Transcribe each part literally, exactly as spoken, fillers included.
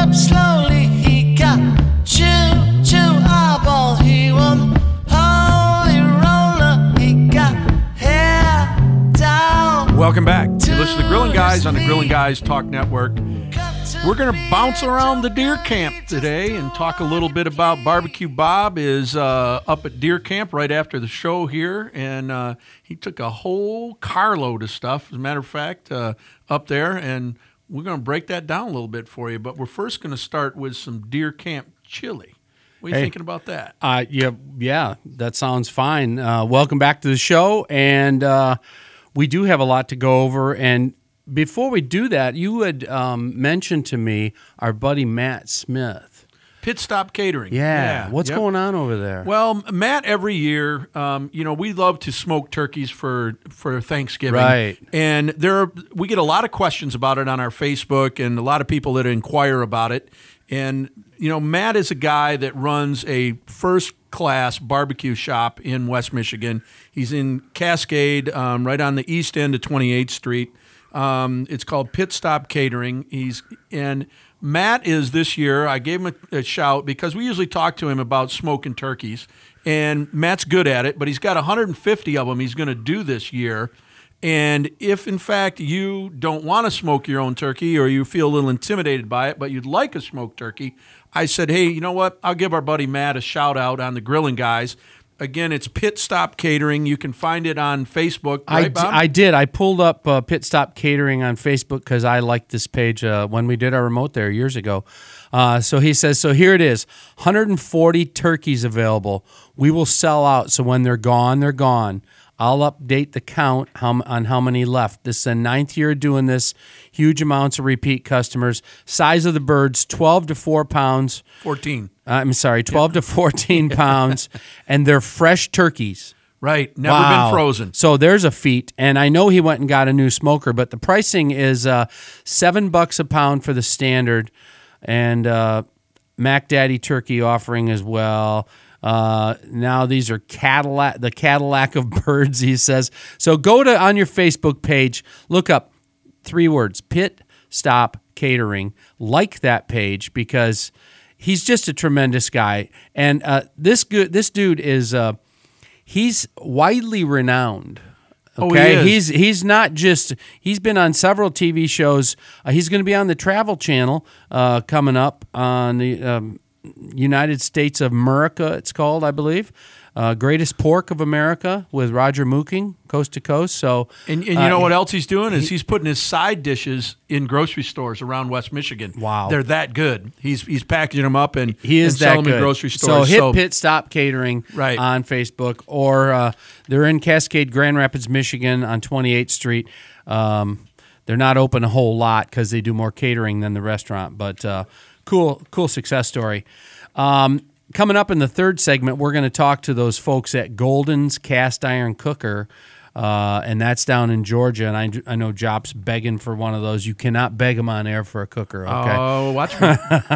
up slowly. He got choo choo eyeball. He won holy roller. He got hair down. Welcome back. You listen to the Grilling Guys on the Grilling Guys Talk Network. We're going to bounce around the deer camp today and talk a little bit about Barbecue Bob is uh, up at deer camp right after the show here, and uh, he took a whole carload of stuff, as a matter of fact, uh, up there, and we're going to break that down a little bit for you. But we're first going to start with some deer camp chili. What are you Hey. thinking about that? Uh, yeah, yeah, that sounds fine. Uh, welcome back to the show, and uh, we do have a lot to go over. And before we do that, you had um, mentioned to me our buddy Matt Smith. Pit Stop Catering. Yeah, what's Yep. going on over there? Well, Matt, every year, um, you know, we love to smoke turkeys for, for Thanksgiving. Right. And there are, we get a lot of questions about it on our Facebook and a lot of people that inquire about it. And, you know, Matt is a guy that runs a first-class barbecue shop in West Michigan. He's in Cascade, um, right on the east end of twenty-eighth Street. Um, it's called Pit Stop Catering. He's and Matt is this year. I gave him a, a shout because we usually talk to him about smoking turkeys, and Matt's good at it. But he's got one hundred fifty of them he's going to do this year. And if in fact you don't want to smoke your own turkey or you feel a little intimidated by it, but you'd like a smoked turkey, I said, hey, you know what? I'll give our buddy Matt a shout out on the Grilling Guys. Again, it's Pit Stop Catering. You can find it on Facebook. Right, I, d- Bob? I did. I pulled up uh, Pit Stop Catering on Facebook because I liked this page uh, when we did our remote there years ago. Uh, so he says, so here it is, one hundred forty turkeys available. We will sell out, so when they're gone, they're gone. I'll update the count how, on how many left. This is the ninth year doing this. Huge amounts of repeat customers. Size of the birds, twelve to four pounds. fourteen. I'm sorry, twelve to fourteen pounds, and they're fresh turkeys. Right. Never Wow. been frozen. So there's a feat. And I know he went and got a new smoker, but the pricing is uh, seven bucks a pound for the standard, and uh, Mac Daddy turkey offering as well. Uh, now these are Cadillac, the Cadillac of birds, he says. So go to on your Facebook page, look up three words, Pit Stop Catering. Like that page because he's just a tremendous guy. And uh, this good, this dude is uh, he's widely renowned. Oh, he Okay, is. he's he's not just he's been on several T V shows. Uh, he's going to be on the Travel Channel uh, coming up on the um, United States of America. It's called, I believe, uh, Greatest Pork of America with Roger Mooking, coast to coast. So, And, and you uh, know what else he's doing is he's putting his side dishes in grocery stores around West Michigan. Wow. They're that good. He's he's packaging them up and He is and that selling them good. in grocery So stores. hit Pit Stop Catering Right. on Facebook, or uh, they're in Cascade, Grand Rapids, Michigan, on twenty-eighth Street. Um, they're not open a whole lot because they do more catering than the restaurant, but uh, cool, cool success story. Um, coming up in the third segment, we're going to talk to those folks at Golden's Cast Iron Cooker. Uh, and that's down in Georgia, and I, I know Jop's begging for one of those. You cannot beg him on air for a cooker, okay? Oh, watch me.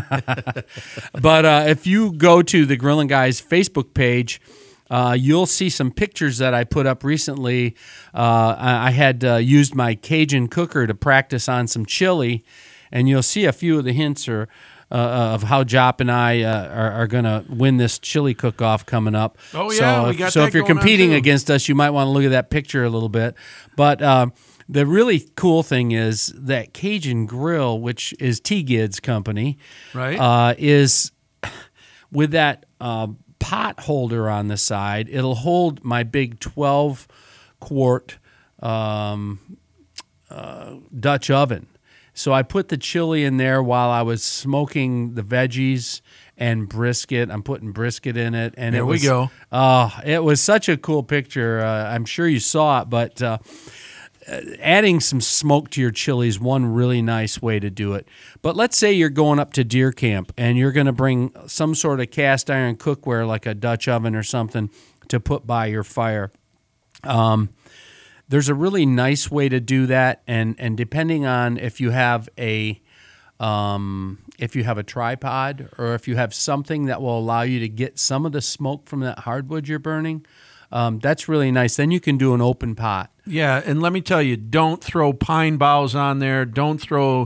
But uh, if you go to the Grilling Guys Facebook page, uh, you'll see some pictures that I put up recently. Uh, I I had uh, used my Cajun cooker to practice on some chili, and you'll see a few of the hints or uh, of how Jop and I uh, are, are going to win this chili cook-off coming up. Oh, yeah, so we if, got so that if you're going on, competing too. against us, you might want to look at that picture a little bit. But uh, the really cool thing is that Cajun Grill, which is T-Gid's company, Right. uh, is with that uh, pot holder on the side. It'll hold my big twelve quart um, uh, Dutch oven. So I put the chili in there while I was smoking the veggies and brisket. I'm putting brisket in it, and There it we was, go. Oh, it was such a cool picture. Uh, I'm sure you saw it, but uh, adding some smoke to your chili is one really nice way to do it. But let's say you're going up to deer camp and you're going to bring some sort of cast iron cookware like a Dutch oven or something to put by your fire. Um, there's a really nice way to do that, and and depending on if you have a um, if you have a tripod or if you have something that will allow you to get some of the smoke from that hardwood you're burning, um, that's really nice. Then you can do an open pot. Yeah, and let me tell you, don't throw pine boughs on there. Don't throw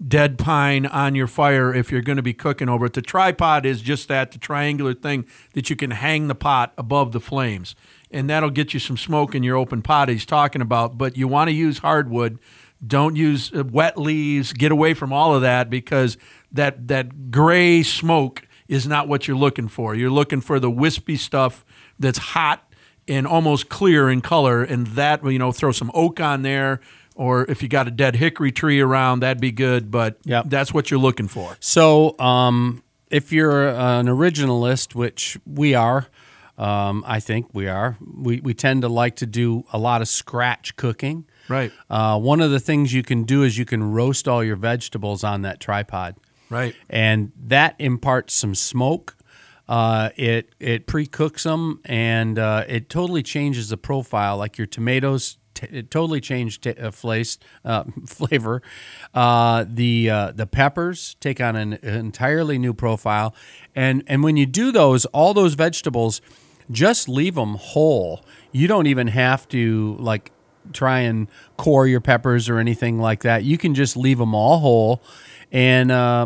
dead pine on your fire if you're going to be cooking over it. The tripod is just that, the triangular thing that you can hang the pot above the flames, and that'll get you some smoke in your open pot he's talking about. But you want to use hardwood. Don't use uh, wet leaves. Get away from all of that, because that that gray smoke is not what you're looking for. You're looking for the wispy stuff that's hot and almost clear in color, and that, you know, throw some oak on there, or if you got a dead hickory tree around, that'd be good, but Yep. that's what you're looking for. So um, if you're an originalist, which we are, um, I think we are, we, we tend to like to do a lot of scratch cooking. Right. Uh, one of the things you can do is you can roast all your vegetables on that tripod. Right. And that imparts some smoke. Uh, it it pre-cooks them, and uh, it totally changes the profile. Like your tomatoes, t- it totally changed t- uh, flace, uh, flavor. Uh, the uh, the peppers take on an, an entirely new profile, and and when you do those, all those vegetables, just leave them whole. You don't even have to like try and core your peppers or anything like that. You can just leave them all whole, and uh,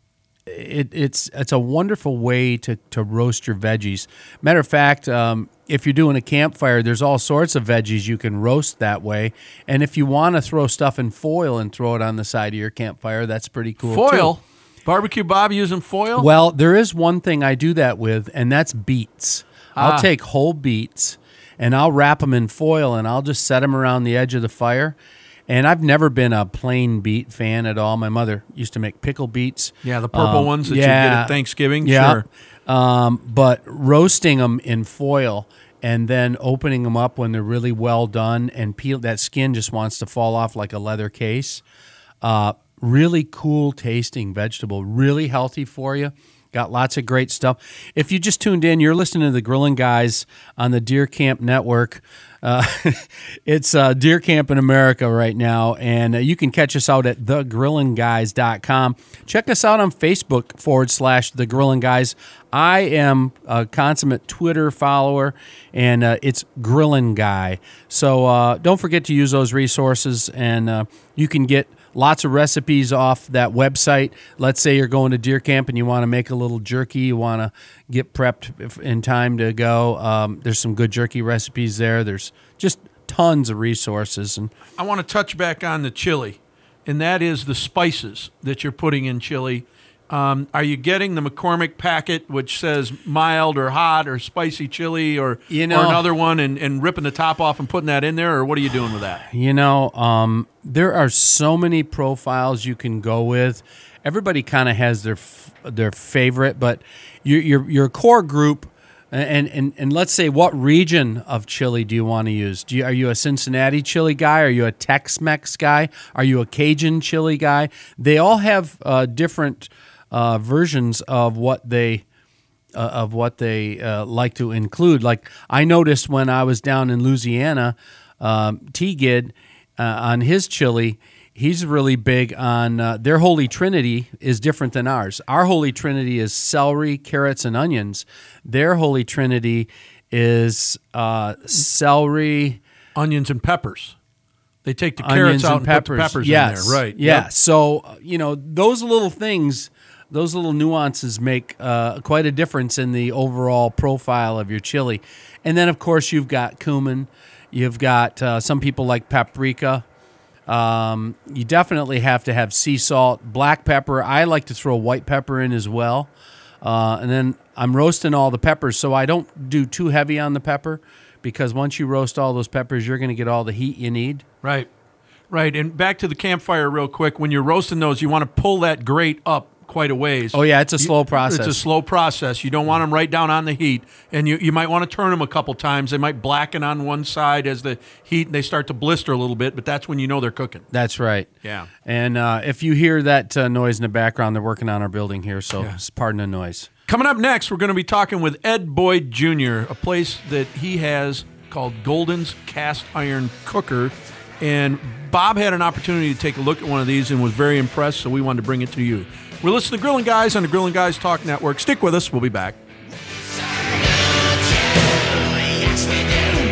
It, it's it's a wonderful way to, to roast your veggies. Matter of fact, um, if you're doing a campfire, there's all sorts of veggies you can roast that way. And if you want to throw stuff in foil and throw it on the side of your campfire, that's pretty cool Foil? too. Barbecue Bob using foil? Well, there is one thing I do that with, and that's beets. Ah. I'll take whole beets, and I'll wrap them in foil, and I'll just set them around the edge of the fire. And I've never been a plain beet fan at all. My mother used to make pickle beets. Yeah, the purple Um, ones that yeah. you get at Thanksgiving. Yeah. Sure. Um, but roasting them in foil and then opening them up when they're really well done and peel, that skin just wants to fall off like a leather case. Uh, really cool tasting vegetable, really healthy for you. Got lots of great stuff. If you just tuned in, you're listening to the Grilling Guys on the Deer Camp Network. Uh, it's uh, Deer Camp in America right now, and uh, you can catch us out at the grilling guys dot com. Check us out on Facebook forward slash The Grilling Guys. I am a consummate Twitter follower, and uh, it's Grilling Guy. So uh, don't forget to use those resources, and uh, you can get lots of recipes off that website. Let's say you're going to deer camp and you want to make a little jerky. You want to get prepped in time to go. Um, there's some good jerky recipes there. There's just tons of resources. And I want to touch back on the chili, and that is the spices that you're putting in chili. Um, are you getting the McCormick packet, which says mild or hot or spicy chili, or, You know- or another one, and, and ripping the top off and putting that in there, or what are you doing with that? You know, um, there are so many profiles you can go with. Everybody kind of has their f- their favorite, but your your your core group, and, and and let's say, what region of chili do you want to use? Do you, are you a Cincinnati chili guy? Are you a Tex-Mex guy? Are you a Cajun chili guy? They all have uh, different uh, versions of what they. Uh, of what they uh, like to include. Like I noticed when I was down in Louisiana, um, T-Gid, uh, on his chili, he's really big on uh, their Holy Trinity is different than ours. Our Holy Trinity is celery, carrots, and onions. Their Holy Trinity is uh, celery, Onions and peppers. They take the carrots onions, out and and peppers. put the peppers yes. in there, right? Yeah. Yep. So, uh, you know, those little things, those little nuances make uh, quite a difference in the overall profile of your chili. And then, of course, you've got cumin. You've got uh, some people like paprika. Um, you definitely have to have sea salt, black pepper. I like to throw white pepper in as well. Uh, and then I'm roasting all the peppers, so I don't do too heavy on the pepper, because once you roast all those peppers, you're going to get all the heat you need. Right, right. And back to the campfire real quick. When you're roasting those, you want to pull that grate up quite a ways. Oh, yeah, it's a You- slow process. It's a slow process. You don't want them right down on the heat, and you, you might want to turn them a couple times. They might blacken on one side as the heat, they start to blister a little bit, but that's when you know they're cooking. That's right. Yeah. And uh, if you hear that uh, noise in the background, they're working on our building here, so Yeah. pardon the noise. Coming up next, we're going to be talking with Ed Boyd Junior, a place that he has called Golden's Cast Iron Cooker. And Bob had an opportunity to take a look at one of these and was very impressed, so we wanted to bring it to you. We're listening to Grilling Guys on the Grilling Guys Talk Network. Stick with us. We'll be back. Yes, we do.